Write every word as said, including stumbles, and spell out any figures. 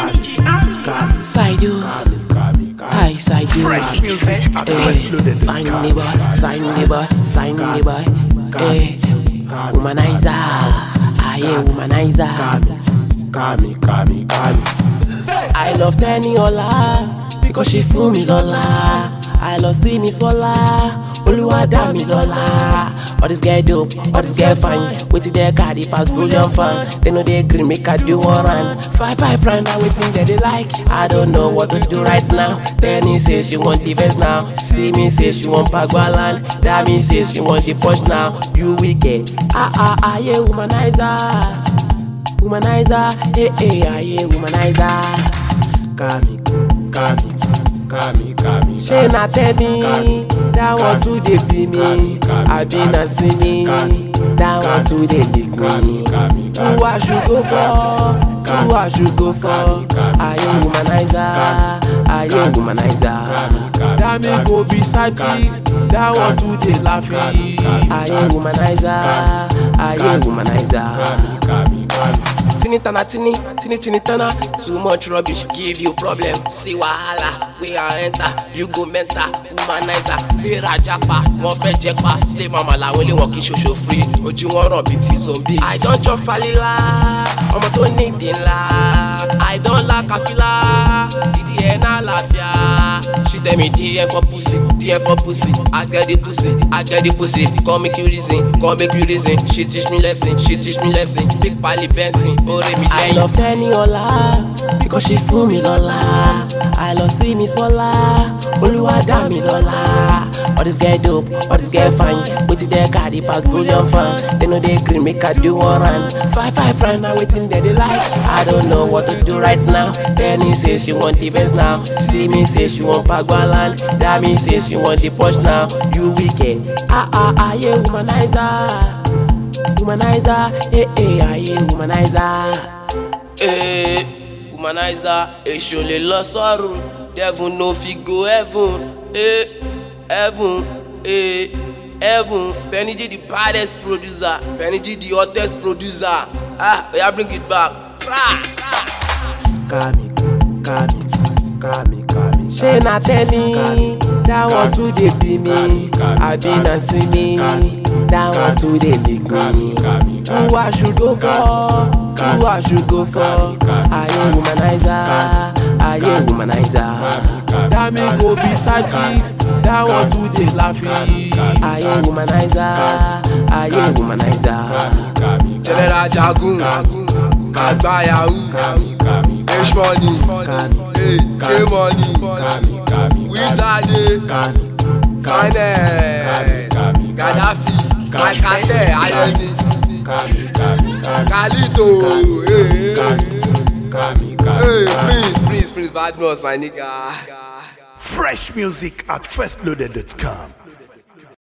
Saidu, hi Saidu. Eh, sign the boy, sign the boy, sign the boy. Eh, womanizer, I am womanizer. Kami, kami, kami. I love Teniola because she fool me lola. I love see me sola, Oluwa da me lola. All this girl dope, all this girl fine. Waiting their cardi pass bullion fan. They know they green make I do one run. Five five prime now waiting that they like. I don't know what to do right now. Penny says she want defense now. See me says she want Pagwaland. That means says she want the push now. You wicked, ah ah ah yeah womanizer, womanizer, eh eh ah yeah womanizer. Kami, kami, kami, kami. She na tell me that one too dey be me. I been a see me that one too dey lick me. Who I should go for? Who I should go for? I am womanizer, I am womanizer. That me go be side chick, that one too dey laughing. I am womanizer, I am womanizer. Tini tana tini, tini tini tana. Too much rubbish give you problem. See wahala, we are enter. You go mental, womanizer. Bera japa, wọ́n fẹ́ jẹpa. Slay mama la wọlé wọn kì í ṣoṣo free. Ojú wọn ràn bí ti zombie. I don chop falila, ọmọ tó ní ìdí ńlá. I don la kafila, ìdí ẹ̀ náà láfíà. She tell me D F for pussy, D F for pussy. I get the pussy, I get the pussy. Come make you reason, come make you reason. She teach me lesson, she teach me lesson. Big pali Benson. I love Teniola because she fool me lola. I love see me sola, Oluwa da me lola. All this girl dope, all this girl fine. Waiting their cardi pass bullion fan. They know they green make I do one run. Five five prime now waiting there they like. I don't know what to do right now. Penny says she want defense now. See me says she want Pagwaland. That means says she want the push now. You wicked, ah ah ah yeah womanizer. Womanizer, eh eh ah yeah womanizer. Eh, womanizer, èṣù lè lọ sọ́run. Devil no fit go heaven. Eh, heaven, eh, heaven. Benny G the baddest producer. Benny G the hottest producer. Ah, oya bring it back. Kami, kami, kami, kami. She na tell me that one too dey be me. I been a see me that one too dey lick me. Who I should go for? Who I should go for? I am womanizer, I am womanizer. That me go be side chick, that one too dey laughing. I am womanizer, I am womanizer. General Jagun, Agba Yahoo, H Money, K Money, Wizard, Finance, Gaddafi, Alcatel, Ayeni, Kalito, hey, please, please, please, bad news, my nigga. Fresh music at first loaded dot com.